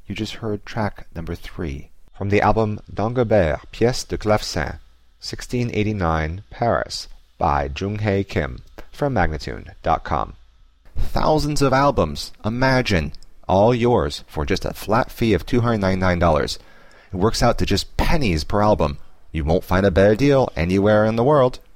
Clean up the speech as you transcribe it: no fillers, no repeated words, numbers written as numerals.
You just heard track number 3 from the album Dagobert, Pièce de Clavecin, 1689, Paris, by Jung-Hae Kim, from Magnatune.com. Thousands of albums, imagine, all yours for just a flat fee of $299. It works out to just pennies per album. You won't find a better deal anywhere in the world.